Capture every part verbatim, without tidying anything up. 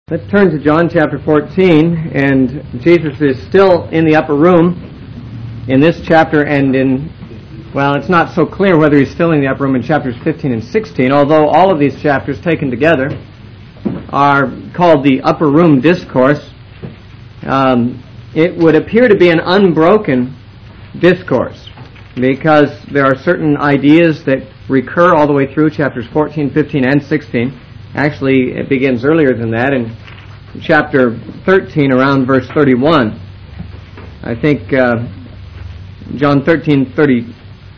Let's turn to John chapter fourteen, and Jesus is still in the upper room in this chapter and in, well, it's not so clear whether he's still in the upper room in chapters fifteen and sixteen, although all of these chapters taken together are called the upper room discourse. Um, it would appear to be an unbroken discourse because there are certain ideas that recur all the way through chapters fourteen, fifteen, and sixteen. Actually, it begins earlier than that in chapter thirteen, around verse thirty-one. I think uh, John thirteen thirty-one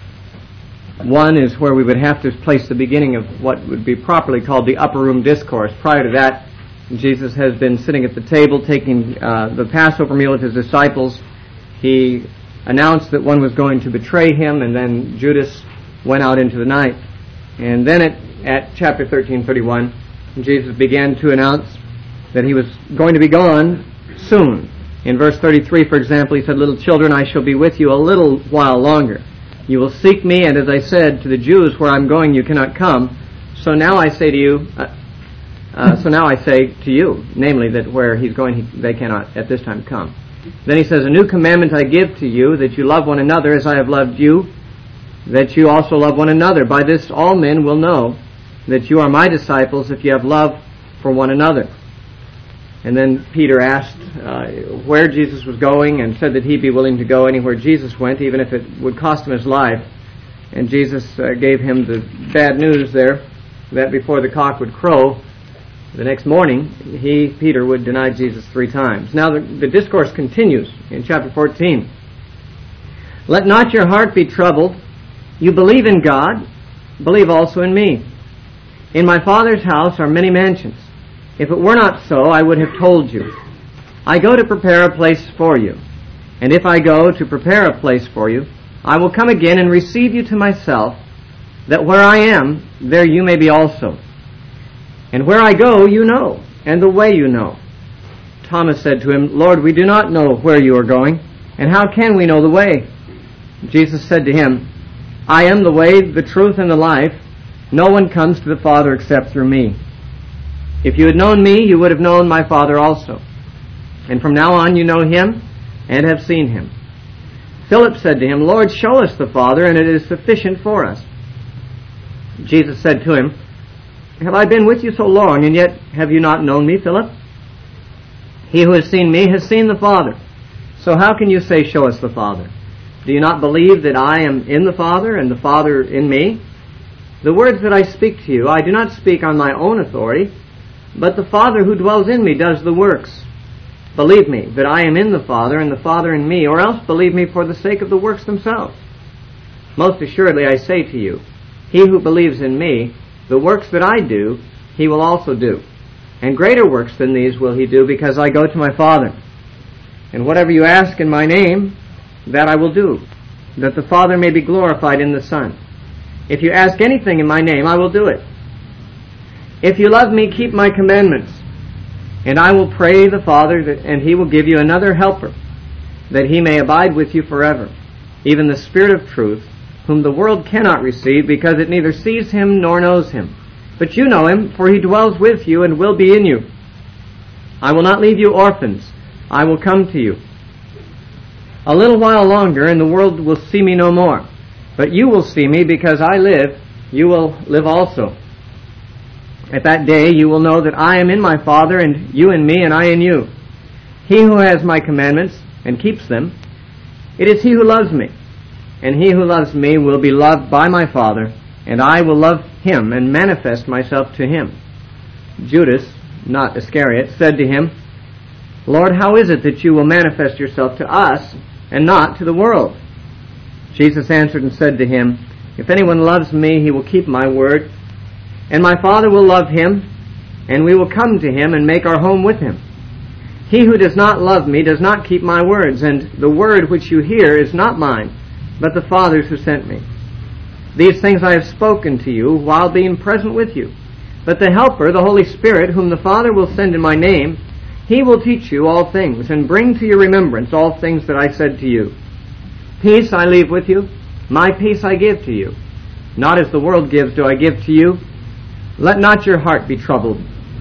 is where we would have to place the beginning of what would be properly called the upper room discourse. Prior to that, Jesus has been sitting at the table taking uh, the Passover meal with his disciples. He announced that one was going to betray him, and then Judas went out into the night. And then at, at chapter thirteen thirty-one, Jesus began to announce that he was going to be gone soon. In verse thirty-three, for example, he said, "Little children, I shall be with you a little while longer. You will seek me, and as I said to the Jews, where I'm going you cannot come. So now I say to you, uh, uh, so now I say to you, namely that where he's going he, they cannot at this time come." Then he says, "A new commandment I give to you, that you love one another as I have loved you, that you also love one another. By this all men will know that you are my disciples if you have love for one another." And then Peter asked uh, where Jesus was going and said that he'd be willing to go anywhere Jesus went, even if it would cost him his life. And Jesus uh, gave him the bad news there that before the cock would crow the next morning, he, Peter, would deny Jesus three times. Now the, the discourse continues in chapter fourteen. "Let not your heart be troubled. You believe in God, believe also in me. In my Father's house are many mansions. If it were not so, I would have told you. I go to prepare a place for you. And if I go to prepare a place for you, I will come again and receive you to myself, that where I am, there you may be also. And where I go, you know, and the way you know." Thomas said to him, "Lord, we do not know where you are going, and how can we know the way?" Jesus said to him, "I am the way, the truth, and the life. No one comes to the Father except through me. If you had known me, you would have known my Father also. And from now on you know him and have seen him." Philip said to him, "Lord, show us the Father, and it is sufficient for us." Jesus said to him, "Have I been with you so long, and yet have you not known me, Philip? He who has seen me has seen the Father. So how can you say, 'Show us the Father'? Do you not believe that I am in the Father, and the Father in me? The words that I speak to you, I do not speak on my own authority, but the Father who dwells in me does the works. Believe me that I am in the Father, and the Father in me, or else believe me for the sake of the works themselves. Most assuredly I say to you, he who believes in me, the works that I do, he will also do. And greater works than these will he do, because I go to my Father. And whatever you ask in my name, that I will do, that the Father may be glorified in the Son. If you ask anything in my name, I will do it. If you love me, keep my commandments. And I will pray the Father, that, and he will give you another helper, that he may abide with you forever, even the Spirit of truth, whom the world cannot receive, because it neither sees him nor knows him. But you know him, for he dwells with you and will be in you. I will not leave you orphans. I will come to you. A little while longer, and the world will see me no more. But you will see me, because I live, you will live also. At that day you will know that I am in my Father, and you in me, and I in you. He who has my commandments and keeps them, it is he who loves me. And he who loves me will be loved by my Father, and I will love him and manifest myself to him." Judas, not Iscariot, said to him, "Lord, how is it that you will manifest yourself to us and not to the world?" Jesus answered and said to him, "If anyone loves me, he will keep my word, and my Father will love him, and we will come to him and make our home with him. He who does not love me does not keep my words, and the word which you hear is not mine, but the Father's who sent me. These things I have spoken to you while being present with you. But the Helper, the Holy Spirit, whom the Father will send in my name, he will teach you all things, and bring to your remembrance all things that I said to you. Peace I leave with you, my peace I give to you. Not as the world gives do I give to you. Let not your heart be troubled,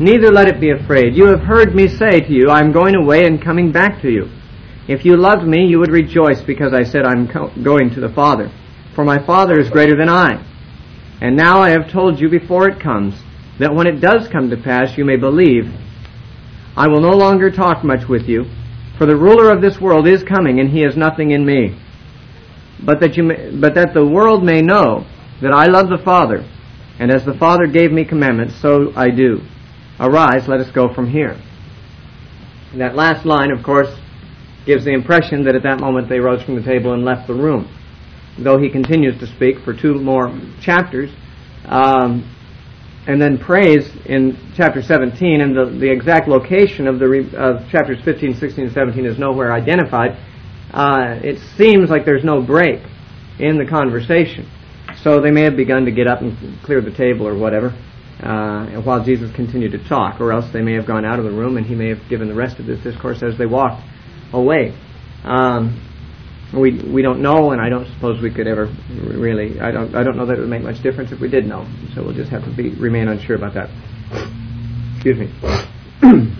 neither let it be afraid. You have heard me say to you, I am going away and coming back to you. If you loved me, you would rejoice because I said I am co- going to the Father. For my Father is greater than I. And now I have told you before it comes, that when it does come to pass, you may believe. I will no longer talk much with you, for the ruler of this world is coming, and he has nothing in me. But that you may, but that the world may know that I love the Father, and as the Father gave me commandments, so I do. Arise, let us go from here. And that last line, of course, gives the impression that at that moment they rose from the table and left the room. Though he continues to speak for two more chapters, um, and then prays in chapter seventeen, and the, the exact location of the re, of chapters fifteen, sixteen, and seventeen is nowhere identified. Uh, it seems like there's no break in the conversation. So they may have begun to get up and clear the table or whatever, uh, while Jesus continued to talk, or else they may have gone out of the room and he may have given the rest of this discourse as they walked away. Um, we we don't know, and I don't suppose we could ever really. I don't I don't know that it would make much difference if we did know. So we'll just have to be remain unsure about that. Excuse me.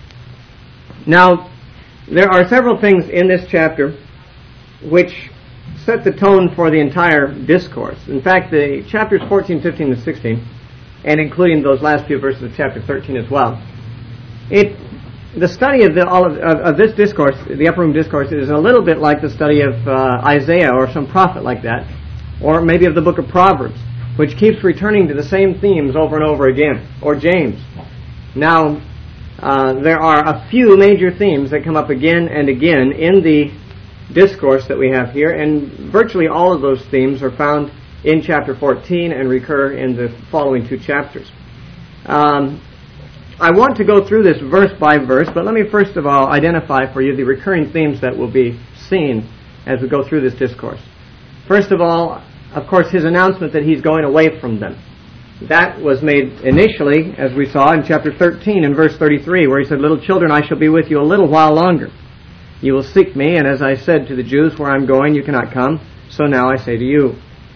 Now, there are several things in this chapter which set the tone for the entire discourse. In fact, the chapters fourteen, fifteen, and sixteen, and including those last few verses of chapter thirteen as well, it the study of, the, all of, of, of this discourse, the upper room discourse, is a little bit like the study of uh, Isaiah or some prophet like that, or maybe of the book of Proverbs, which keeps returning to the same themes over and over again, or James. Now, uh, there are a few major themes that come up again and again in the discourse that we have here, and virtually all of those themes are found in chapter fourteen and recur in the following two chapters. Um, I want to go through this verse by verse, but let me first of all identify for you the recurring themes that will be seen as we go through this discourse. First of all, of course, his announcement that he's going away from them. That was made initially, as we saw in chapter thirteen and verse thirty-three, where he said, "Little children, I shall be with you a little while longer. You will seek me, and as I said to the Jews, where I'm going, you cannot come. So now I say to you."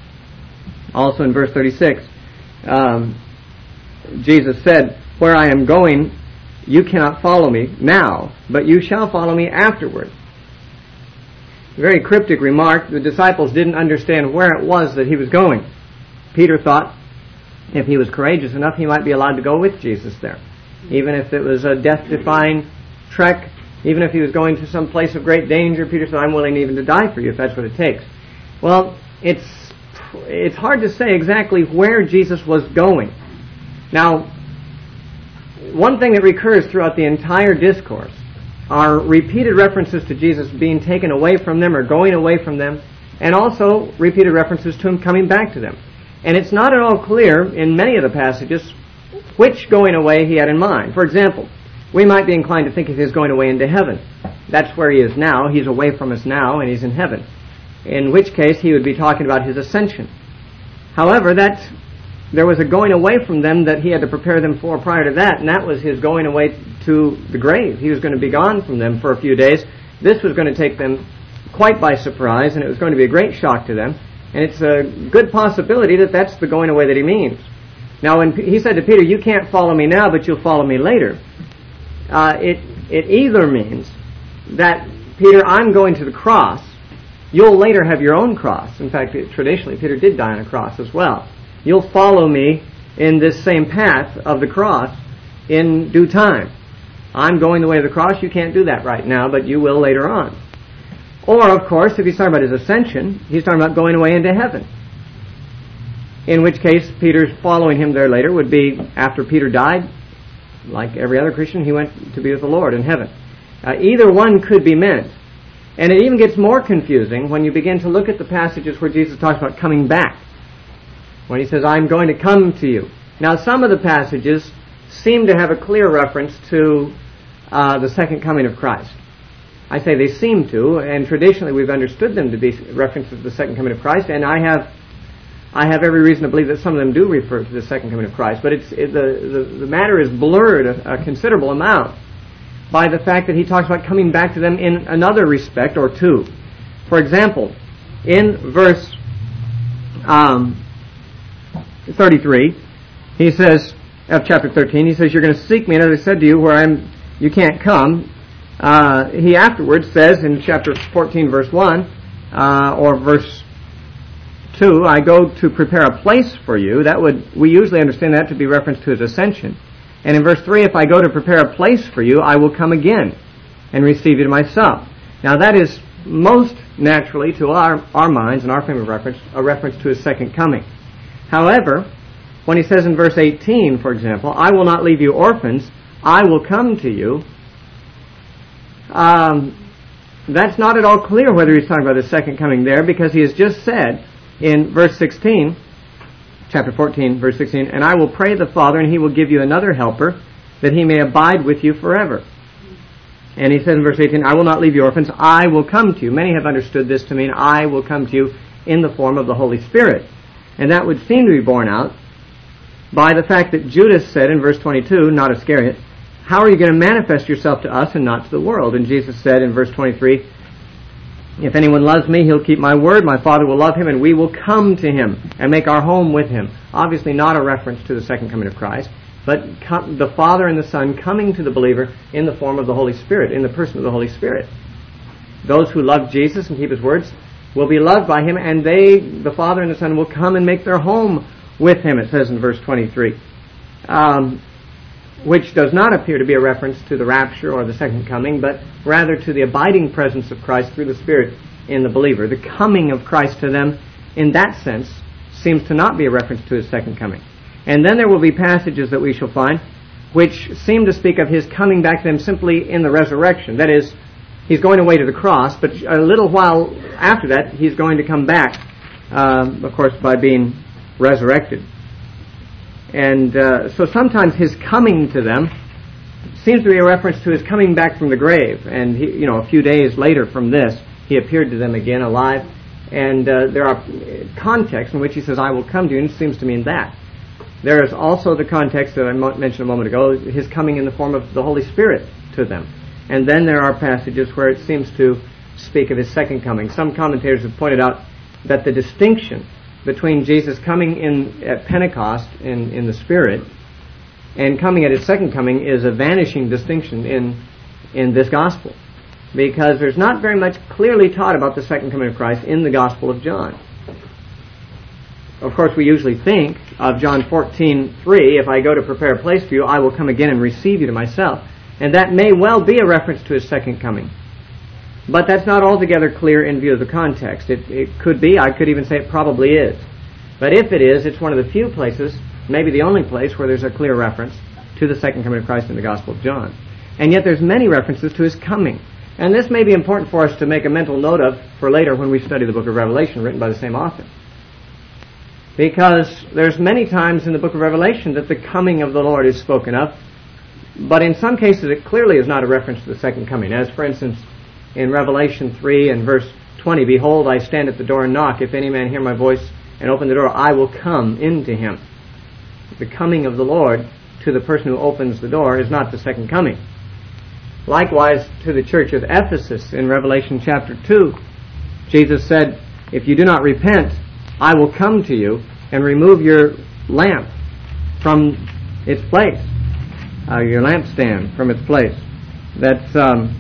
Also in verse thirty-six, um, Jesus said, "Where I am going, you cannot follow me now, but you shall follow me afterward." A very cryptic remark. The disciples didn't understand where it was that he was going. Peter thought if he was courageous enough, he might be allowed to go with Jesus there, even if it was a death-defying trek. Even if he was going to some place of great danger, Peter said, "I'm willing even to die for you if that's what it takes." Well, it's it's hard to say exactly where Jesus was going. Now, one thing that recurs throughout the entire discourse are repeated references to Jesus being taken away from them or going away from them, and also repeated references to him coming back to them. And it's not at all clear in many of the passages which going away he had in mind. For example, we might be inclined to think of his going away into heaven. That's where he is now. He's away from us now, and he's in heaven. In which case, he would be talking about his ascension. However, that there was a going away from them that he had to prepare them for prior to that, and that was his going away to the grave. He was going to be gone from them for a few days. This was going to take them quite by surprise, and it was going to be a great shock to them. And it's a good possibility that that's the going away that he means. Now, when he said to Peter, "You can't follow me now, but you'll follow me later," Uh, it it either means that, Peter, I'm going to the cross. You'll later have your own cross. In fact, it, traditionally, Peter did die on a cross as well. You'll follow me in this same path of the cross in due time. I'm going the way of the cross. You can't do that right now, but you will later on. Or, of course, if he's talking about his ascension, he's talking about going away into heaven. In which case, Peter's following him there later would be after Peter died. Like every other Christian, he went to be with the Lord in heaven. Uh, either one could be meant. And it even gets more confusing when you begin to look at the passages where Jesus talks about coming back. When he says, "I'm going to come to you." Now, some of the passages seem to have a clear reference to uh, the second coming of Christ. I say they seem to, and traditionally we've understood them to be references to the second coming of Christ, and I have I have every reason to believe that some of them do refer to the second coming of Christ, but it's it, the, the the matter is blurred a, a considerable amount by the fact that he talks about coming back to them in another respect or two. For example, in verse um, thirty-three, he says, of chapter thirteen, he says, you're going to seek me, and as I said to you, where I'm, you can't come. Uh, he afterwards says in chapter fourteen, verse one, uh, or verse two, I go to prepare a place for you. That would, we usually understand that to be reference to his ascension. And in verse three, if I go to prepare a place for you, I will come again and receive you to myself. Now that is most naturally to our, our minds and our frame of reference, a reference to his second coming. However, when he says in verse eighteen, for example, I will not leave you orphans, I will come to you, um, that's not at all clear whether he's talking about the second coming there, because he has just said in verse sixteen, chapter fourteen, verse sixteen, and I will pray the Father, and he will give you another helper, that he may abide with you forever. And he says in verse eighteen, I will not leave you orphans, I will come to you. Many have understood this to mean I will come to you in the form of the Holy Spirit. And that would seem to be borne out by the fact that Judas said in verse twenty-two, not Iscariot, how are you going to manifest yourself to us and not to the world? And Jesus said in verse twenty-three, if anyone loves me, he'll keep my word, my Father will love him, and we will come to him and make our home with him. Obviously not a reference to the second coming of Christ, but com- the Father and the Son coming to the believer in the form of the Holy Spirit, in the person of the Holy Spirit. Those who love Jesus and keep his words will be loved by him, and they, the Father and the Son, will come and make their home with him, it says in verse twenty-three. Um, which does not appear to be a reference to the rapture or the second coming, but rather to the abiding presence of Christ through the Spirit in the believer. The coming of Christ to them, in that sense, seems to not be a reference to his second coming. And then there will be passages that we shall find which seem to speak of his coming back to them simply in the resurrection. That is, he's going away to the cross, but a little while after that, he's going to come back, um, of course, by being resurrected. And uh, so sometimes his coming to them seems to be a reference to his coming back from the grave. And, he, you know, a few days later from this, he appeared to them again alive. And uh, there are contexts in which he says, I will come to you, and it seems to mean that. There is also the context that I mentioned a moment ago, his coming in the form of the Holy Spirit to them. And then there are passages where it seems to speak of his second coming. Some commentators have pointed out that the distinction between Jesus coming in at Pentecost in, in the Spirit and coming at his second coming is a vanishing distinction in in this gospel, because there's not very much clearly taught about the second coming of Christ in the Gospel of John. Of course, we usually think of John fourteen three, if I go to prepare a place for you, I will come again and receive you to myself. And that may well be a reference to his second coming. But that's not altogether clear in view of the context. It, it could be, I could even say it probably is. But if it is, it's one of the few places, maybe the only place, where there's a clear reference to the second coming of Christ in the Gospel of John. And yet there's many references to his coming. And this may be important for us to make a mental note of for later when we study the book of Revelation, written by the same author. Because there's many times in the book of Revelation that the coming of the Lord is spoken of, but in some cases it clearly is not a reference to the second coming. As, for instance, in Revelation three and verse twenty, behold, I stand at the door and knock. If any man hear my voice and open the door, I will come into him. The coming of the Lord to the person who opens the door is not the second coming. Likewise, to the church of Ephesus in Revelation chapter two, Jesus said, if you do not repent, I will come to you and remove your lamp from its place, uh, your lampstand from its place. That's um,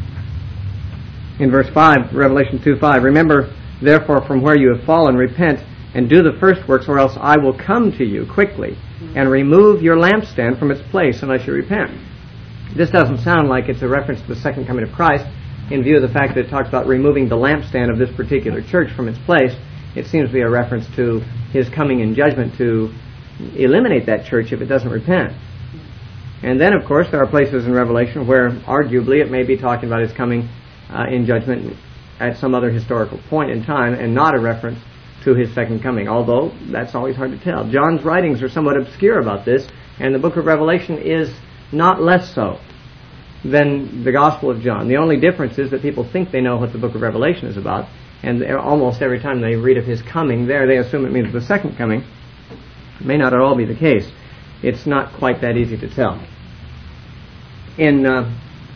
in verse five, Revelation two five. Remember, therefore, from where you have fallen, repent and do the first works, or else I will come to you quickly and remove your lampstand from its place unless you repent. This doesn't sound like it's a reference to the second coming of Christ in view of the fact that it talks about removing the lampstand of this particular church from its place. It seems to be a reference to his coming in judgment to eliminate that church if it doesn't repent. And then, of course, there are places in Revelation where arguably it may be talking about his coming uh, in judgment at some other historical point in time and not a reference to his second coming, although that's always hard to tell. John's writings are somewhat obscure about this, and the book of Revelation is not less so than the Gospel of John. The only difference is that people think they know what the book of Revelation is about, and almost every time they read of his coming there, they assume it means the second coming. It may not at all be the case. It's not quite that easy to tell. In uh,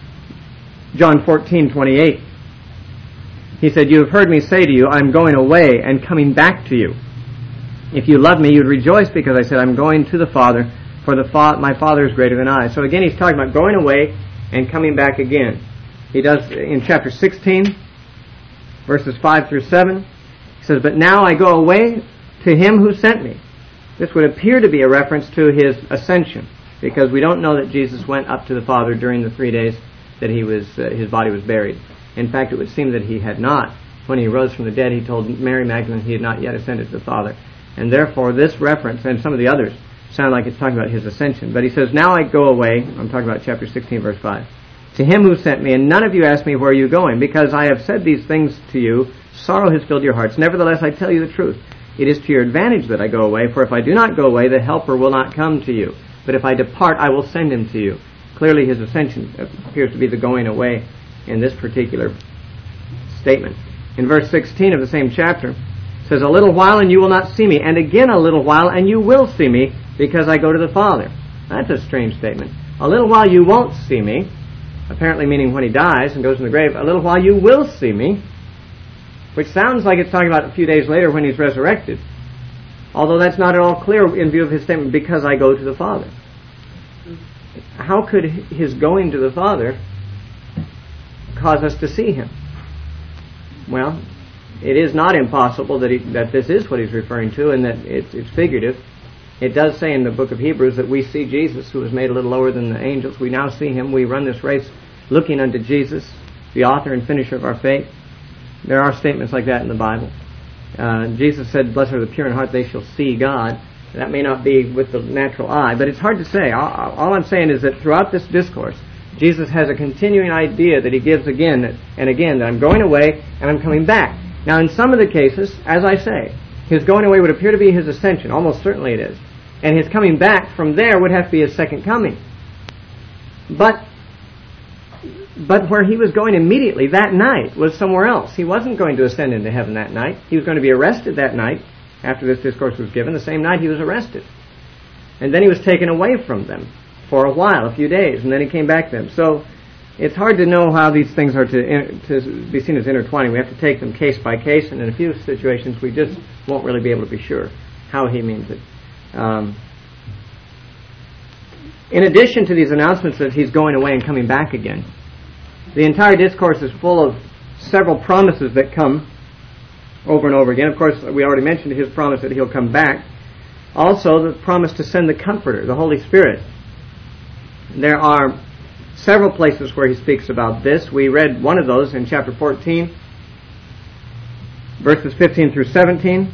John fourteen twenty-eight, he said, you have heard me say to you, I'm going away and coming back to you. If you love me, you'd rejoice because I said, I'm going to the Father, for the fa- my Father is greater than I. So again, he's talking about going away and coming back again. He does in chapter sixteen, verses five through seven. He says, "But now I go away to him who sent me." This would appear to be a reference to his ascension, because we don't know that Jesus went up to the Father during the three days that he was uh, his body was buried. In fact, it would seem that he had not. When he rose from the dead, he told Mary Magdalene he had not yet ascended to the Father. And therefore, this reference, and some of the others, sound like it's talking about his ascension. But he says, "Now I go away," I'm talking about chapter sixteen, verse five, "to him who sent me, and none of you ask me, where are you going? Because I have said these things to you, sorrow has filled your hearts. Nevertheless, I tell you the truth. It is to your advantage that I go away, for if I do not go away, the Helper will not come to you. But if I depart, I will send him to you." Clearly, his ascension appears to be the going away in this particular statement. In verse sixteen of the same chapter, it says, "A little while and you will not see me, and again a little while and you will see me, because I go to the Father." That's a strange statement. A little while you won't see me, apparently meaning when he dies and goes in the grave. A little while you will see me, which sounds like it's talking about a few days later when he's resurrected. Although that's not at all clear in view of his statement, "because I go to the Father." How could his going to the Father cause us to see him? Well, it is not impossible that he, that this is what he's referring to, and that it's, it's figurative. It does say in the book of Hebrews that we see Jesus, who was made a little lower than the angels. We now see him. We run this race looking unto Jesus, the author and finisher of our faith. There are statements like that in the Bible. Uh, Jesus said, "Blessed are the pure in heart, they shall see God." That may not be with the natural eye, but it's hard to say. All, all I'm saying is that throughout this discourse, Jesus has a continuing idea that he gives again and again, that I'm going away and I'm coming back. Now, in some of the cases, as I say, his going away would appear to be his ascension. Almost certainly it is. And his coming back from there would have to be his second coming. But but where he was going immediately that night was somewhere else. He wasn't going to ascend into heaven that night. He was going to be arrested that night after this discourse was given. The same night he was arrested. And then he was taken away from them for a while, a few days, and then he came back to them. So it's hard to know how these things are to, to be seen as intertwining. We have to take them case by case, and in a few situations we just won't really be able to be sure how he means it. Um, in addition to these announcements that he's going away and coming back again, the entire discourse is full of several promises that come over and over again. Of course, we already mentioned his promise that he'll come back. Also, the promise to send the Comforter, the Holy Spirit. There are several places where he speaks about this. We read one of those in chapter fourteen, verses fifteen through seventeen.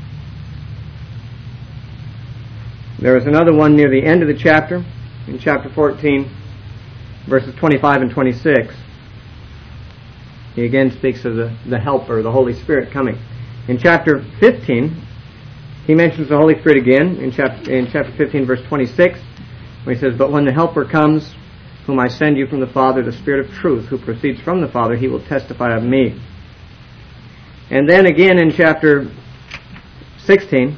There is another one near the end of the chapter, in chapter fourteen, verses twenty-five and twenty-six. He again speaks of the, the Helper, the Holy Spirit coming. In chapter fifteen, he mentions the Holy Spirit again, in chapter, in chapter fifteen, verse twenty-six, where he says, "But when the Helper comes, whom I send you from the Father, the Spirit of truth, who proceeds from the Father, he will testify of me." And then again in chapter sixteen,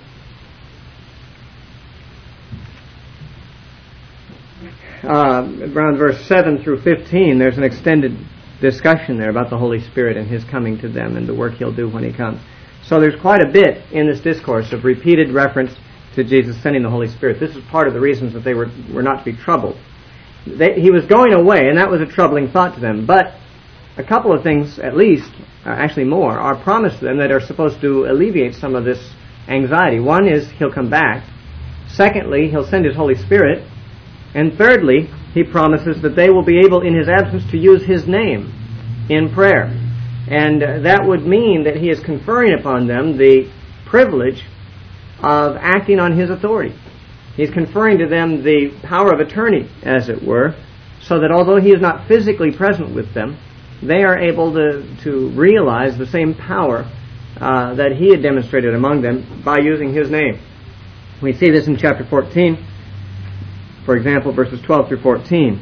uh, around verse seven through fifteen, there's an extended discussion there about the Holy Spirit and his coming to them and the work he'll do when he comes. So there's quite a bit in this discourse of repeated reference to Jesus sending the Holy Spirit. This is part of the reasons that they were, were not to be troubled. They, he was going away, and that was a troubling thought to them. But a couple of things, at least, uh, actually more, are promised to them that are supposed to alleviate some of this anxiety. One is he'll come back. Secondly, he'll send his Holy Spirit. And thirdly, he promises that they will be able, in his absence, to use his name in prayer. And uh, that would mean that he is conferring upon them the privilege of acting on his authority. He's conferring to them the power of attorney, as it were, so that although he is not physically present with them, they are able to, to realize the same power uh, that he had demonstrated among them by using his name. We see this in chapter fourteen, for example, verses twelve through fourteen.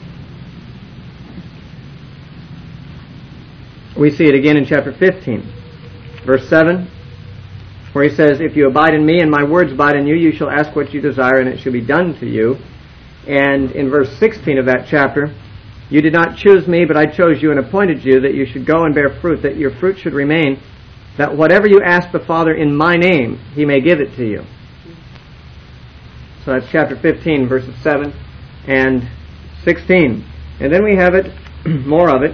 We see it again in chapter fifteen, verse seven, where he says, "If you abide in me and my words abide in you, you shall ask what you desire and it shall be done to you." And in verse sixteen of that chapter, "You did not choose me, but I chose you and appointed you that you should go and bear fruit, that your fruit should remain, that whatever you ask the Father in my name, he may give it to you." So that's chapter fifteen, verses seven and sixteen. And then we have it, more of it,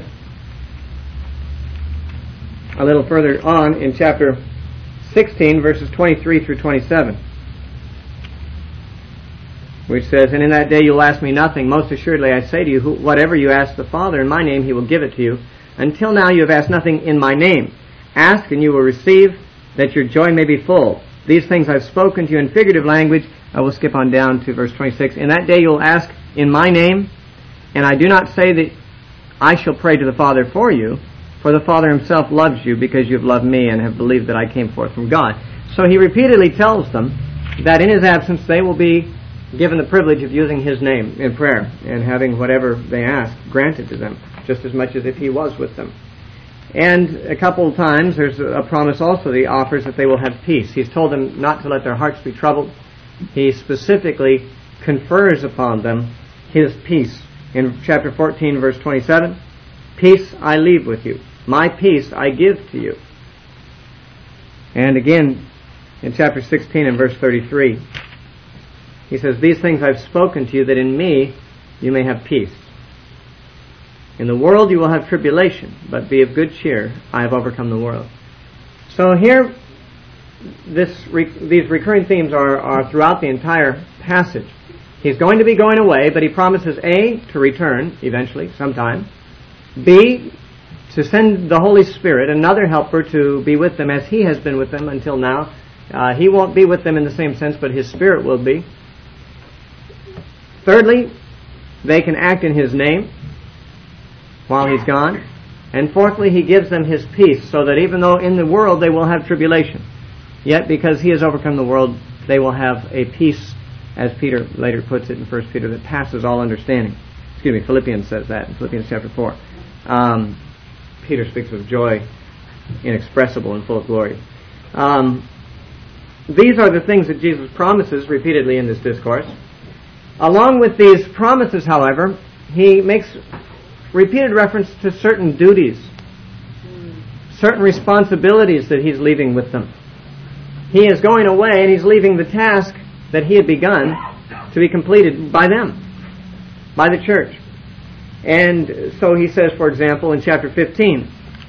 a little further on in chapter sixteen, verses twenty-three through twenty-seven, which says, "And in that day you'll ask me nothing. Most assuredly I say to you, who, whatever you ask the Father in my name, he will give it to you. Until now you have asked nothing in my name. Ask and you will receive, that your joy may be full. These things I've spoken to you in figurative language." I will skip on down to verse twenty-six. "In that day you will ask in my name, and I do not say that I shall pray to the Father for you, for the Father himself loves you, because you have loved me and have believed that I came forth from God." So he repeatedly tells them that in his absence they will be given the privilege of using his name in prayer and having whatever they ask granted to them, just as much as if he was with them. And a couple of times there's a promise also that he offers that they will have peace. He's told them not to let their hearts be troubled. He specifically confers upon them his peace. In chapter fourteen, verse twenty-seven, "Peace I leave with you. My peace I give to you." And again, in chapter sixteen and verse thirty-three, he says, "These things I've spoken to you, that in me you may have peace. In the world you will have tribulation, but be of good cheer. I have overcome the world." So here, this these recurring themes are, are throughout the entire passage. He's going to be going away, but he promises A, to return eventually, sometime. B, to send the Holy Spirit, another helper, to be with them as he has been with them until now. Uh, he won't be with them in the same sense, but his Spirit will be. Thirdly, they can act in his name while he's gone. And fourthly, he gives them his peace, so that even though in the world they will have tribulation, yet because he has overcome the world, they will have a peace, as Peter later puts it in First Peter, that passes all understanding. Excuse me, Philippians says that in Philippians chapter four. Um, Peter speaks of joy inexpressible and full of glory. Um, these are the things that Jesus promises repeatedly in this discourse. Along with these promises, however, he makes repeated reference to certain duties, certain responsibilities that he's leaving with them. He is going away and he's leaving the task that he had begun to be completed by them, by the church. And so he says, for example, in chapter fifteen,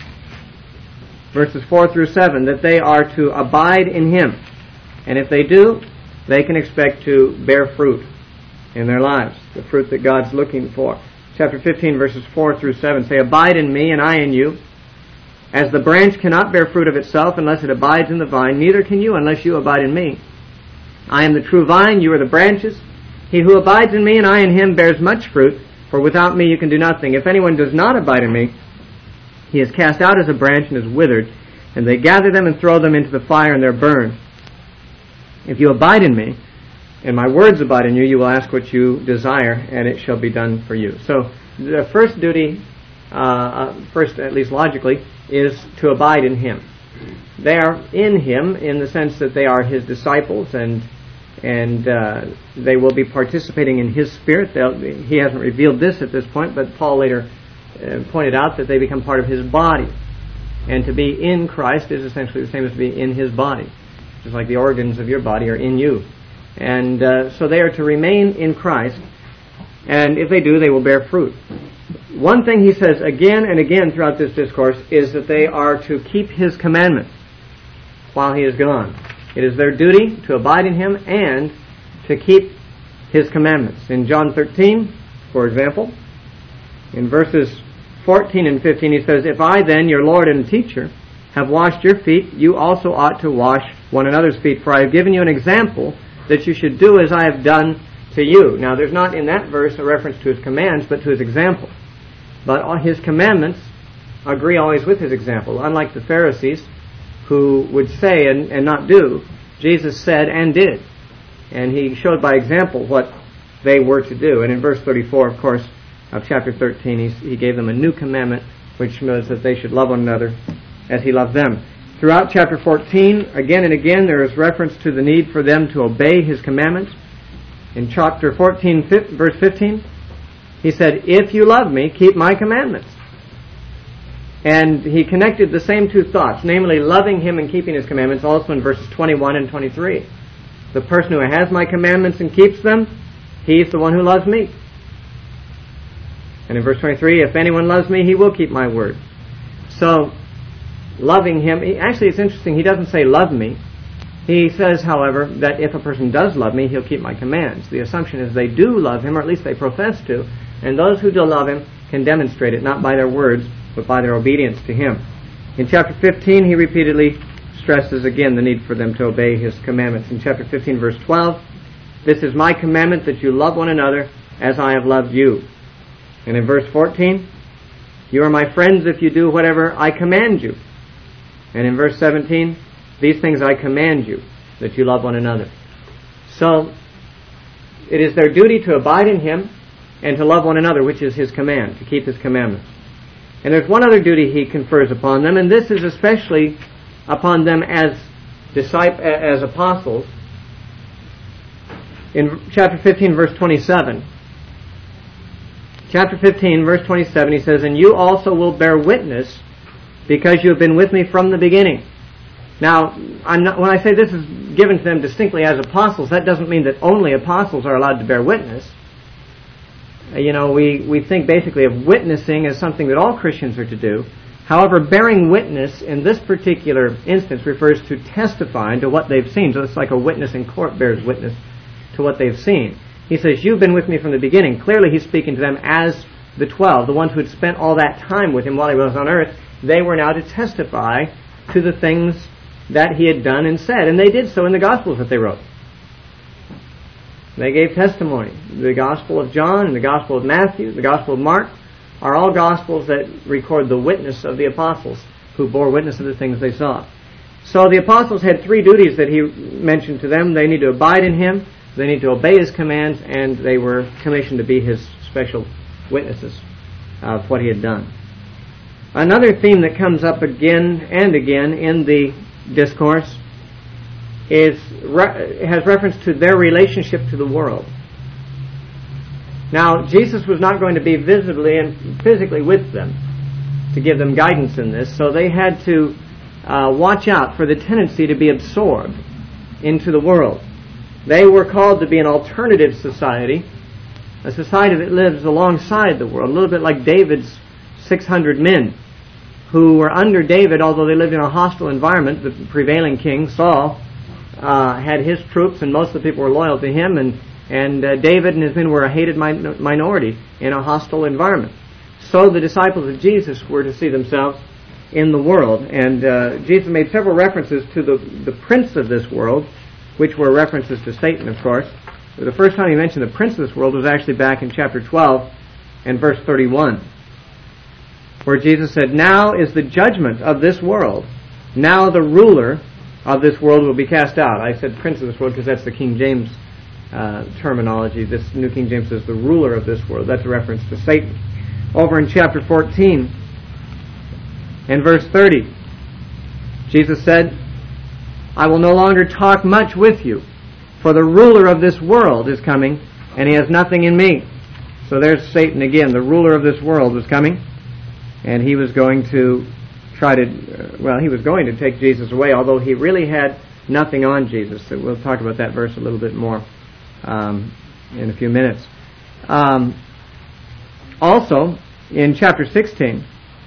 verses four through seven, that they are to abide in him. And if they do, they can expect to bear fruit in their lives, the fruit that God's looking for. Chapter fifteen, verses four through seven say, "Abide in me, and I in you. As the branch cannot bear fruit of itself unless it abides in the vine, neither can you unless you abide in me. I am the true vine, you are the branches. He who abides in me and I in him bears much fruit, for without me you can do nothing. If anyone does not abide in me, he is cast out as a branch and is withered, and they gather them and throw them into the fire, and they're burned. If you abide in me, and my words abide in you, you will ask what you desire, and it shall be done for you." So the first duty, uh, first at least logically, is to abide in him. They are in him in the sense that they are his disciples, and and uh, they will be participating in his Spirit. They'll, he hasn't revealed this at this point, but Paul later uh, pointed out that they become part of his body. And to be in Christ is essentially the same as to be in his body, just like the organs of your body are in you. And uh, so they are to remain in Christ, and if they do, they will bear fruit. One thing he says again and again throughout this discourse is that they are to keep his commandments while he is gone. It is their duty to abide in him and to keep his commandments. In John thirteen, for example, in verses fourteen and fifteen, he says, "If I then, your Lord and teacher, have washed your feet, you also ought to wash one another's feet, for I have given you an example that you should do as I have done to you." Now, there's not in that verse a reference to his commands, but to his example. But his commandments agree always with his example. Unlike the Pharisees, who would say and, and not do, Jesus said and did. And he showed by example what they were to do. And in verse thirty-four, of course, of chapter thirteen, he, he gave them a new commandment, which was that they should love one another as he loved them. Throughout chapter fourteen, again and again, there is reference to the need for them to obey his commandments. In chapter fourteen, verse fifteen, he said, "If you love me, keep my commandments." And he connected the same two thoughts, namely loving him and keeping his commandments, also in verses twenty-one and twenty-three. The person who has my commandments and keeps them, he's the one who loves me. And in verse twenty-three, if anyone loves me, he will keep my word. So, loving him, actually it's interesting, he doesn't say love me. He says, however, that if a person does love me, he'll keep my commands. The assumption is they do love him, or at least they profess to, and those who do love him can demonstrate it, not by their words, but by their obedience to him. In chapter fifteen, he repeatedly stresses again the need for them to obey his commandments. In chapter fifteen, verse twelve, this is my commandment, that you love one another as I have loved you. And in verse fourteen, you are my friends if you do whatever I command you. And in verse seventeen, these things I command you, that you love one another. So, it is their duty to abide in him and to love one another, which is his command, to keep his commandments. And there's one other duty he confers upon them, and this is especially upon them as disciples, as apostles. In chapter fifteen, verse twenty-seven, chapter fifteen, verse twenty-seven, he says, and you also will bear witness, because you have been with me from the beginning. Now, I'm not, when I say this is given to them distinctly as apostles, that doesn't mean that only apostles are allowed to bear witness. Uh, you know, we, we think basically of witnessing as something that all Christians are to do. However, bearing witness in this particular instance refers to testifying to what they've seen. So it's like a witness in court bears witness to what they've seen. He says, you've been with me from the beginning. Clearly he's speaking to them as the twelve, the ones who had spent all that time with him while he was on earth. They were now to testify to the things that he had done and said. And they did so in the Gospels that they wrote. They gave testimony. The Gospel of John and the Gospel of Matthew, the Gospel of Mark, are all Gospels that record the witness of the apostles who bore witness of the things they saw. So the apostles had three duties that he mentioned to them. They need to abide in him, they need to obey his commands, and they were commissioned to be his special witnesses of what he had done. Another theme that comes up again and again in the discourse is re- has reference to their relationship to the world. Now, Jesus was not going to be visibly and physically with them to give them guidance in this, so they had to uh, watch out for the tendency to be absorbed into the world. They were called to be an alternative society, a society that lives alongside the world, a little bit like David's six hundred men who were under David, although they lived in a hostile environment. The prevailing king, Saul, uh, had his troops, and most of the people were loyal to him, and, and uh, David and his men were a hated min- minority in a hostile environment. So the disciples of Jesus were to see themselves in the world, and uh, Jesus made several references to the, the prince of this world, which were references to Satan, of course. The first time he mentioned the prince of this world was actually back in chapter twelve and verse thirty-one. Where Jesus said, now is the judgment of this world. Now the ruler of this world will be cast out. I said prince of this world because that's the King James uh, terminology. This New King James says the ruler of this world. That's a reference to Satan. Over in chapter fourteen and verse thirty, Jesus said, I will no longer talk much with you, for the ruler of this world is coming, and he has nothing in me. So there's Satan again. The ruler of this world was coming. And he was going to try to, uh, well, he was going to take Jesus away, although he really had nothing on Jesus. So we'll talk about that verse a little bit more um, in a few minutes. Um, also, in chapter sixteen,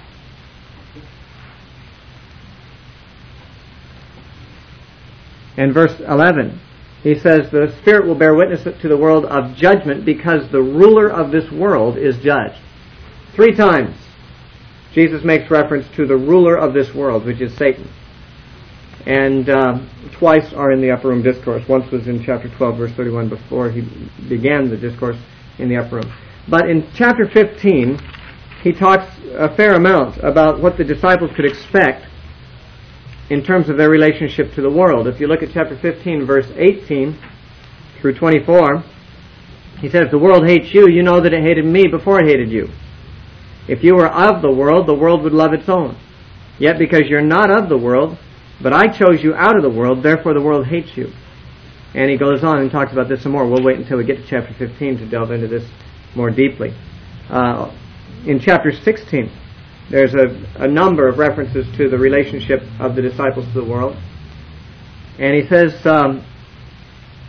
and verse eleven, he says, the Spirit will bear witness to the world of judgment, because the ruler of this world is judged. Three times Jesus makes reference to the ruler of this world, which is Satan. And uh, twice are in the upper room discourse. Once was in chapter twelve, verse thirty-one, before he began the discourse in the upper room. But in chapter fifteen, he talks a fair amount about what the disciples could expect in terms of their relationship to the world. If you look at chapter fifteen, verse eighteen through twenty-four, he says, the world hates you. You know that it hated me before it hated you. If you were of the world, the world would love its own. Yet because you're not of the world, but I chose you out of the world, therefore the world hates you. And he goes on and talks about this some more. We'll wait until we get to chapter fifteen to delve into this more deeply. Uh, in chapter sixteen, there's a, a number of references to the relationship of the disciples to the world. And he says, um,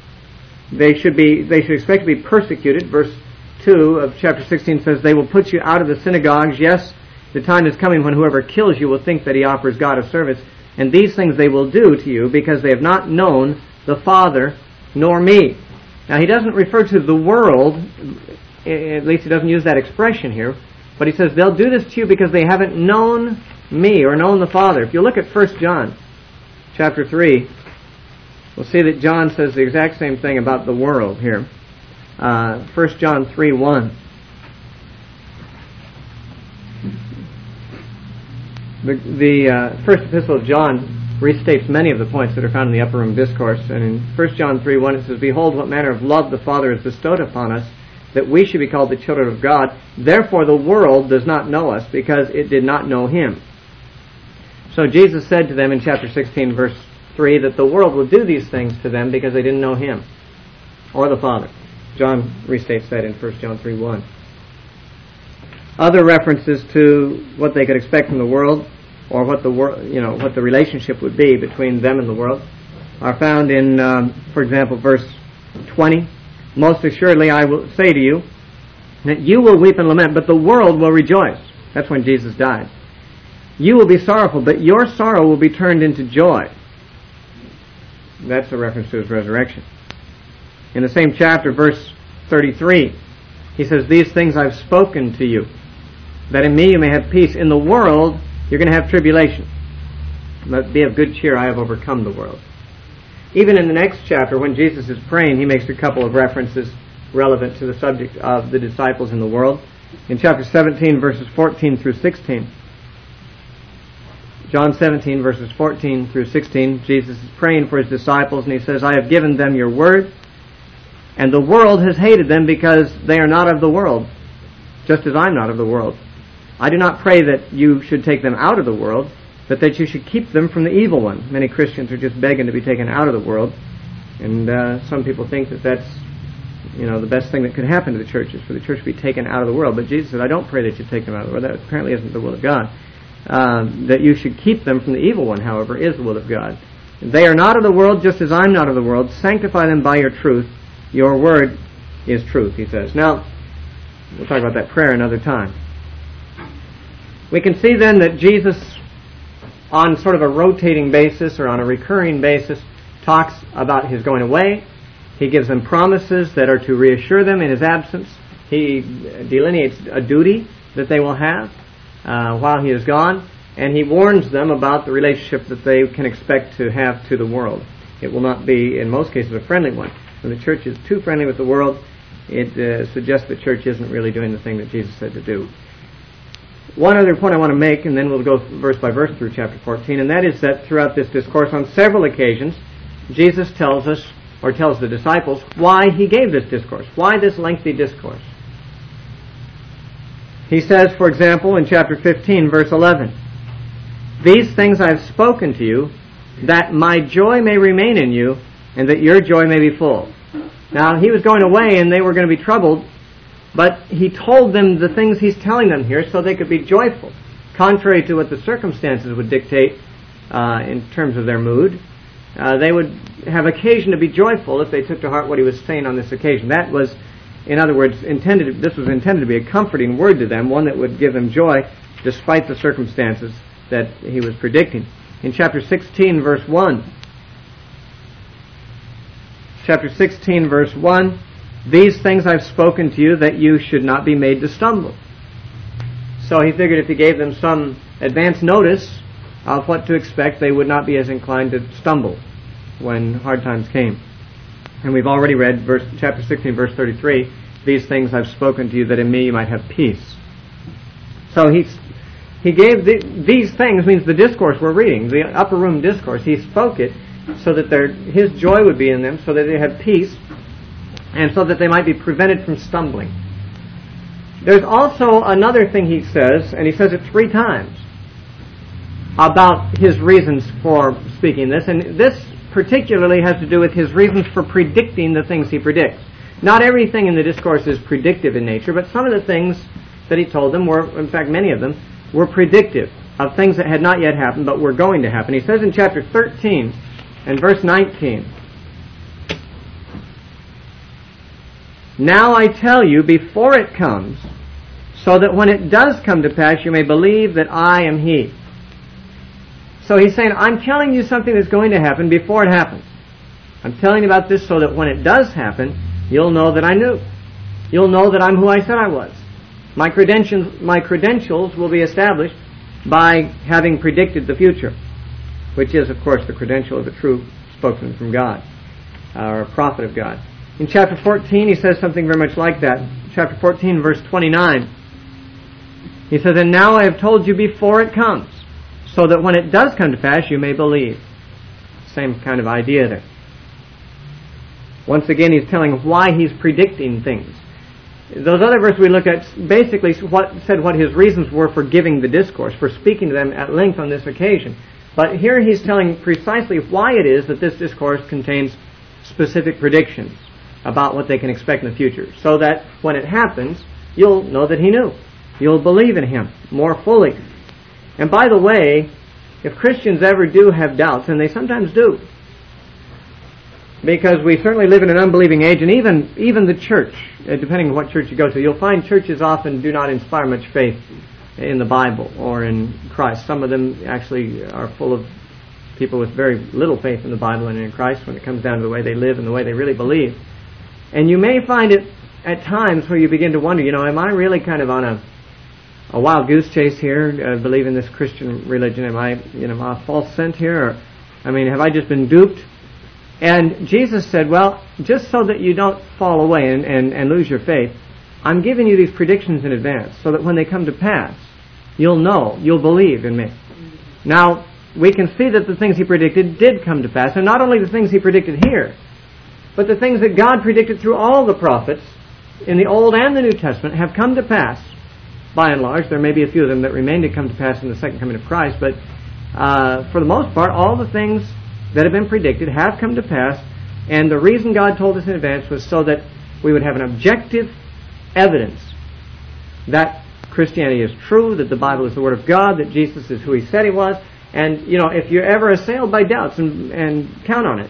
they should be they should expect to be persecuted. Verse two of chapter sixteen says, "They will put you out of the synagogues. Yes, the time is coming when whoever kills you will think that he offers God a service. And these things they will do to you because they have not known the Father nor me." Now, he doesn't refer to the world, at least he doesn't use that expression here, but he says they'll do this to you because they haven't known me or known the Father. If you look at First John chapter three, we'll see that John says the exact same thing about the world here. Uh, First John three one. The, the uh, first epistle of John restates many of the points that are found in the Upper Room Discourse. And in First John three one it says, "Behold, what manner of love the Father has bestowed upon us, that we should be called the children of God. Therefore the world does not know us, because it did not know Him." So Jesus said to them in chapter sixteen, verse three, that the world will do these things to them because they didn't know Him or the Father. John restates that in First John three one. Other references to what they could expect from the world, or what the wor- you know what the relationship would be between them and the world, are found in, um, for example, verse twenty. "Most assuredly I will say to you that you will weep and lament, but the world will rejoice." That's when Jesus died. "You will be sorrowful, but your sorrow will be turned into joy." That's a reference to His resurrection. In the same chapter, verse thirty-three, He says, "These things I've spoken to you, that in me you may have peace. In the world you're going to have tribulation. But be of good cheer, I have overcome the world." Even in the next chapter, when Jesus is praying, He makes a couple of references relevant to the subject of the disciples in the world. In chapter seventeen, verses fourteen through sixteen, John seventeen, verses fourteen through sixteen, Jesus is praying for His disciples, and He says, "I have given them your word, and the world has hated them because they are not of the world, just as I'm not of the world. I do not pray that you should take them out of the world, but that you should keep them from the evil one." Many Christians are just begging to be taken out of the world, and uh, some people think that that's, you know, the best thing that could happen to the church is for the church to be taken out of the world. But Jesus said, "I don't pray that you take them out of the world." That apparently isn't the will of God. Uh, that you should keep them from the evil one, however, is the will of God. "They are not of the world, just as I'm not of the world. Sanctify them by your truth. Your word is truth," He says. Now, we'll talk about that prayer another time. We can see then that Jesus, on sort of a rotating basis or on a recurring basis, talks about His going away. He gives them promises that are to reassure them in His absence. He delineates a duty that they will have uh, while He is gone, and He warns them about the relationship that they can expect to have to the world. It will not be, in most cases, a friendly one. When the church is too friendly with the world, it uh, suggests the church isn't really doing the thing that Jesus said to do. One other point I want to make, and then we'll go verse by verse through chapter fourteen, and that is that throughout this discourse, on several occasions, Jesus tells us, or tells the disciples, why He gave this discourse, why this lengthy discourse. He says, for example, in chapter fifteen, verse eleven, "These things I have spoken to you, that my joy may remain in you, and that your joy may be full." Now, He was going away, and they were going to be troubled, but He told them the things He's telling them here so they could be joyful, contrary to what the circumstances would dictate uh, in terms of their mood. Uh, they would have occasion to be joyful if they took to heart what He was saying on this occasion. That was, in other words, intended. This was intended to be a comforting word to them, one that would give them joy despite the circumstances that He was predicting. In chapter sixteen, verse one, chapter sixteen, verse one, "These things I've spoken to you, that you should not be made to stumble." So He figured if He gave them some advance notice of what to expect, they would not be as inclined to stumble when hard times came. And we've already read verse, chapter sixteen, verse thirty-three, "These things I've spoken to you, that in me you might have peace." So He he gave the, these things, means the discourse we're reading, the upper room discourse. He spoke it so that their, His joy would be in them, so that they had peace, and so that they might be prevented from stumbling. There's also another thing He says, and He says it three times, about His reasons for speaking this, and this particularly has to do with His reasons for predicting the things He predicts. Not everything in the discourse is predictive in nature, but some of the things that He told them were, in fact many of them, were predictive of things that had not yet happened but were going to happen. He says in chapter thirteen and verse nineteen, Now I tell you before it comes, so that when it does come to pass, you may believe that I am He. So he's saying, I'm telling you something that's going to happen before it happens. I'm telling you about this so that when it does happen, you'll know that I knew. You'll know that I'm who I said I was. My credentials, my credentials will be established by having predicted the future, which is, of course, the credential of a true spokesman from God, or a prophet of God. In chapter fourteen, he says something very much like that. Chapter fourteen, verse twenty-nine. He says, and now I have told you before it comes, so that when it does come to pass, you may believe. Same kind of idea there. Once again, he's telling why he's predicting things. Those other verses we looked at basically what, said what his reasons were for giving the discourse, for speaking to them at length on this occasion. But here he's telling precisely why it is that this discourse contains specific predictions about what they can expect in the future, so that when it happens, you'll know that he knew. You'll believe in him more fully. And by the way, if Christians ever do have doubts, and they sometimes do, because we certainly live in an unbelieving age, and even even the church, depending on what church you go to, you'll find churches often do not inspire much faith in the Bible or in Christ. Some of them actually are full of people with very little faith in the Bible and in Christ when it comes down to the way they live and the way they really believe. And you may find it at times where you begin to wonder, you know, am I really kind of on a a wild goose chase here, uh, believing this Christian religion? Am I, you know, a false scent here? Or, I mean, have I just been duped? And Jesus said, well, just so that you don't fall away and, and, and lose your faith, I'm giving you these predictions in advance so that when they come to pass, you'll know, you'll believe in me. Now, we can see that the things he predicted did come to pass, and not only the things he predicted here, but the things that God predicted through all the prophets in the Old and the New Testament have come to pass. By and large, there may be a few of them that remain to come to pass in the second coming of Christ, but uh, for the most part, all the things that have been predicted have come to pass, and the reason God told us in advance was so that we would have an objective evidence that Christianity is true, that the Bible is the Word of God, that Jesus is who He said He was, and, you know, if you're ever assailed by doubts, and, and count on it,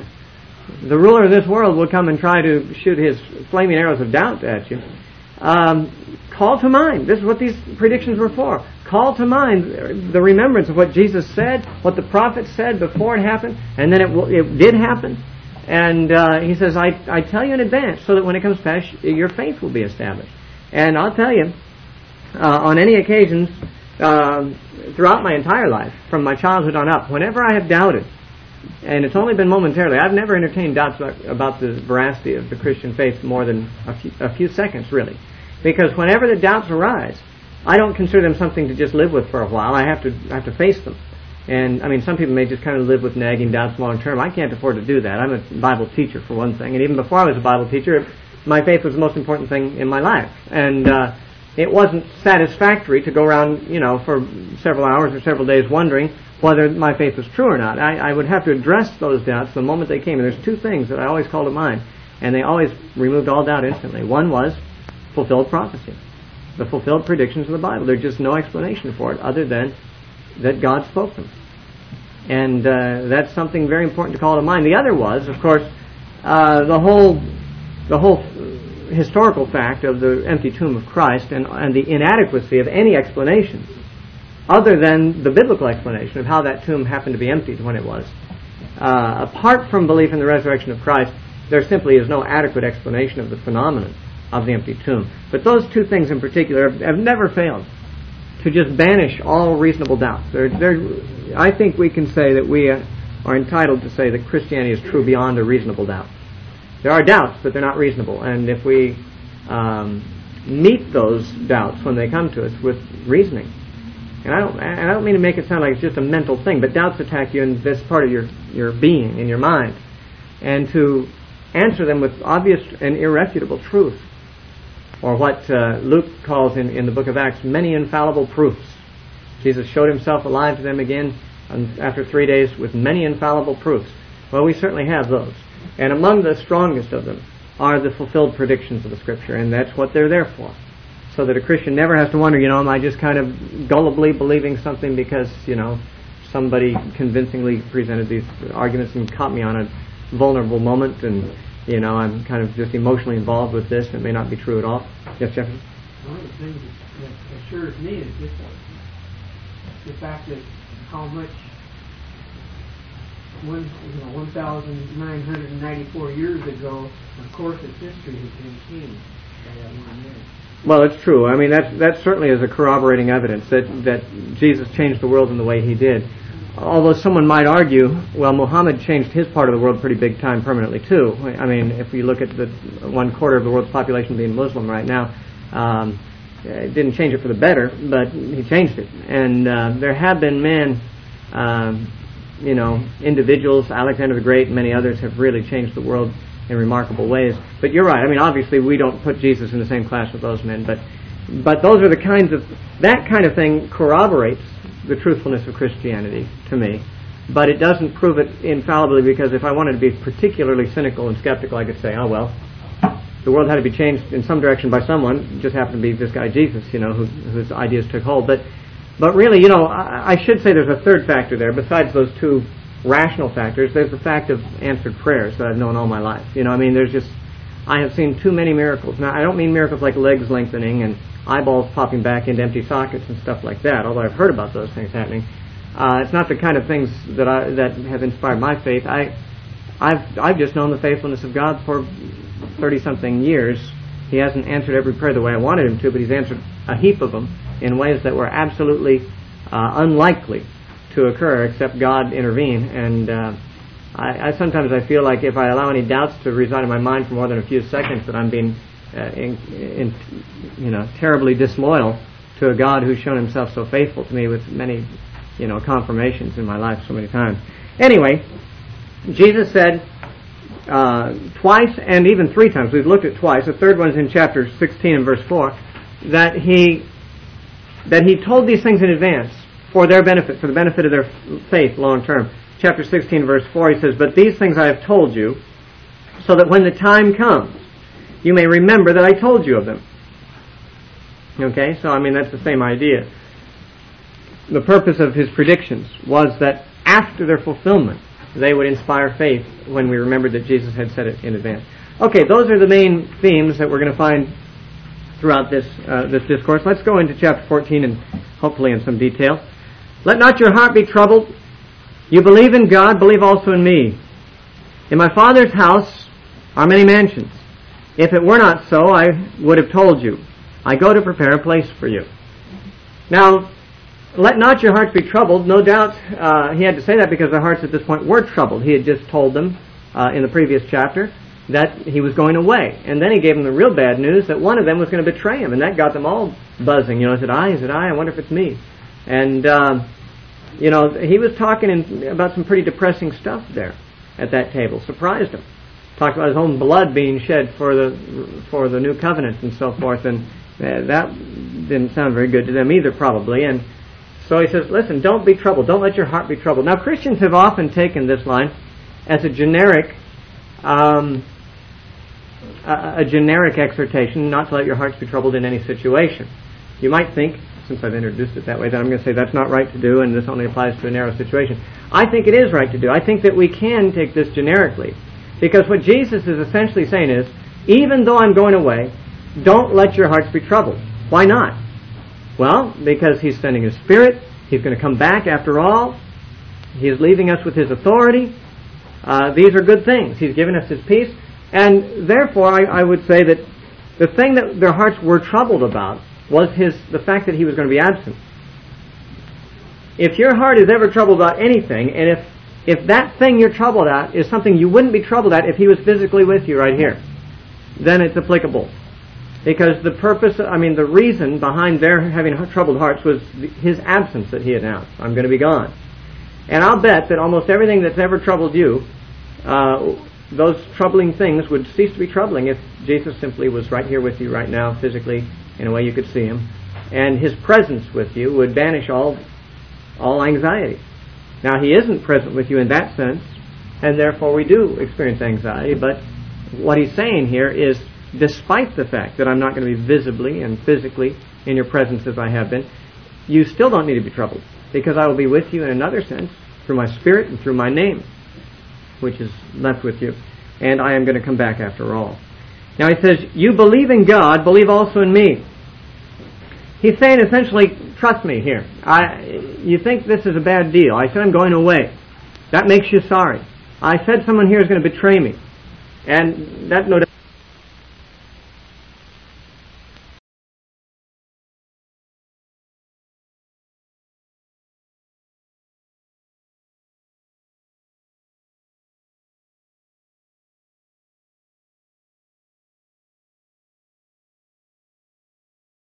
the ruler of this world will come and try to shoot his flaming arrows of doubt at you. Um, call to mind. This is what these predictions were for. Call to mind the remembrance of what Jesus said, what the prophets said before it happened, and then it, it did happen. And uh, he says, I, I tell you in advance so that when it comes past, your faith will be established. And I'll tell you, uh, on any occasions, uh, throughout my entire life, from my childhood on up, whenever I have doubted, and it's only been momentarily, I've never entertained doubts about, about the veracity of the Christian faith more than a few, a few seconds, really. Because whenever the doubts arise, I don't consider them something to just live with for a while. I have to I have to face them. And, I mean, some people may just kind of live with nagging doubts long term. I can't afford to do that. I'm a Bible teacher, for one thing. And even before I was a Bible teacher, my faith was the most important thing in my life. And uh, it wasn't satisfactory to go around, you know, for several hours or several days wondering whether my faith was true or not. I, I would have to address those doubts the moment they came. And there's two things that I always call to mind. And they always removed all doubt instantly. One was fulfilled prophecy. The fulfilled predictions of the Bible. There's just no explanation for it other than that God spoke them. And uh, that's something very important to call to mind. The other was, of course, uh, the whole the whole historical fact of the empty tomb of Christ and, and the inadequacy of any explanation other than the biblical explanation of how that tomb happened to be emptied when it was. Uh, apart from belief in the resurrection of Christ, there simply is no adequate explanation of the phenomenon of the empty tomb. But those two things in particular have, have never failed to just banish all reasonable doubts. They're, they're, I think we can say that we are entitled to say that Christianity is true beyond a reasonable doubt. There are doubts, but they're not reasonable. And if we um, meet those doubts when they come to us with reasoning, and I don't, and I don't mean to make it sound like it's just a mental thing, but doubts attack you in this part of your, your being, in your mind, and to answer them with obvious and irrefutable truth, or what uh, Luke calls in, in the book of Acts, many infallible proofs. Jesus showed himself alive to them again after three days with many infallible proofs. Well, we certainly have those. And among the strongest of them are the fulfilled predictions of the Scripture, and that's what they're there for. So that a Christian never has to wonder, you know, am I just kind of gullibly believing something because, you know, somebody convincingly presented these arguments and caught me on a vulnerable moment, and you know, I'm kind of just emotionally involved with this. It may not be true at all. Yes, Jeffrey? One of the things that assures me is just the fact that how much one, you know, one thousand nine hundred ninety-four years ago, the course of history has been changed by that one man. Well, it's true. I mean, that that certainly is a corroborating evidence that, that Jesus changed the world in the way he did. Although someone might argue, well, Muhammad changed his part of the world pretty big time permanently too. I mean, if you look at the one quarter of the world's population being Muslim right now, um, it didn't change it for the better, but he changed it. And uh, there have been men, um, you know, individuals, Alexander the Great and many others have really changed the world in remarkable ways. But you're right. I mean, obviously we don't put Jesus in the same class with those men, but but those are the kinds of, that kind of thing corroborates the truthfulness of Christianity to me. But it doesn't prove it infallibly, because if I wanted to be particularly cynical and skeptical, I could say, oh well, the world had to be changed in some direction by someone. It just happened to be this guy Jesus, you know, who, whose ideas took hold. But but really, you know, I, I should say there's a third factor there besides those two rational factors. There's the fact of answered prayers that I've known all my life. You know, I mean, there's just, I have seen too many miracles. Now, I don't mean miracles like legs lengthening and eyeballs popping back into empty sockets and stuff like that, although I've heard about those things happening. Uh, it's not the kind of things that I, that have inspired my faith. I, I've I've just known the faithfulness of God for thirty-something years. He hasn't answered every prayer the way I wanted him to, but he's answered a heap of them in ways that were absolutely uh, unlikely to occur except God intervene. And uh, I, I sometimes I feel like if I allow any doubts to reside in my mind for more than a few seconds, that I'm being uh, in, in, you know, terribly disloyal to a God who's shown himself so faithful to me with many, you know, confirmations in my life so many times. Anyway, Jesus said uh, twice and even three times, we've looked at twice, the third one's in chapter sixteen and verse four, that he that he told these things in advance for their benefit, for the benefit of their faith long term. Chapter sixteen verse four, he says, but these things I have told you, so that when the time comes, you may remember that I told you of them. Okay, so I mean that's the same idea. The purpose of his predictions was that after their fulfillment, they would inspire faith when we remembered that Jesus had said it in advance. Okay, those are the main themes that we're going to find throughout this uh, this discourse. Let's go into chapter fourteen and hopefully in some detail. Let not your heart be troubled. You believe in God, believe also in me. In my Father's house are many mansions. If it were not so, I would have told you. I go to prepare a place for you. Now, let not your hearts be troubled. No doubt uh, he had to say that because their hearts at this point were troubled. He had just told them uh, in the previous chapter that he was going away. And then he gave them the real bad news that one of them was going to betray him. And that got them all buzzing. You know, is it I? Is it I? I wonder if it's me. And, uh, you know, he was talking in, about some pretty depressing stuff there at that table. Surprised them. Talked about his own blood being shed for the for the new covenant and so forth. And uh, that didn't sound very good to them either, probably. And so he says, listen, don't be troubled. Don't let your heart be troubled. Now, Christians have often taken this line as a generic um, a, a generic exhortation not to let your hearts be troubled in any situation. You might think, since I've introduced it that way, that I'm going to say that's not right to do and this only applies to a narrow situation. I think it is right to do. I think that we can take this generically. Because what Jesus is essentially saying is, even though I'm going away, don't let your hearts be troubled. Why not? Well, because he's sending his Spirit. He's going to come back after all. He's leaving us with his authority. Uh, these are good things. He's given us his peace. And therefore, I, I would say that the thing that their hearts were troubled about was his the fact that he was going to be absent. If your heart is ever troubled about anything, and if if that thing you're troubled at is something you wouldn't be troubled at if he was physically with you right here, then it's applicable. Because the purpose, I mean, the reason behind their having troubled hearts was his absence that he announced. I'm going to be gone. And I'll bet that almost everything that's ever troubled you, uh, those troubling things would cease to be troubling if Jesus simply was right here with you right now, physically, in a way you could see him. And his presence with you would banish all, all anxiety. Now, he isn't present with you in that sense, and therefore we do experience anxiety, but what he's saying here is, despite the fact that I'm not going to be visibly and physically in your presence as I have been, you still don't need to be troubled, because I will be with you in another sense, through my Spirit and through my name, which is left with you. and I am going to come back after all. Now he says, you believe in God, believe also in me. He's saying essentially, trust me here. I, you think this is a bad deal. I said I'm going away. That makes you sorry. I said someone here is going to betray me. And that no doubt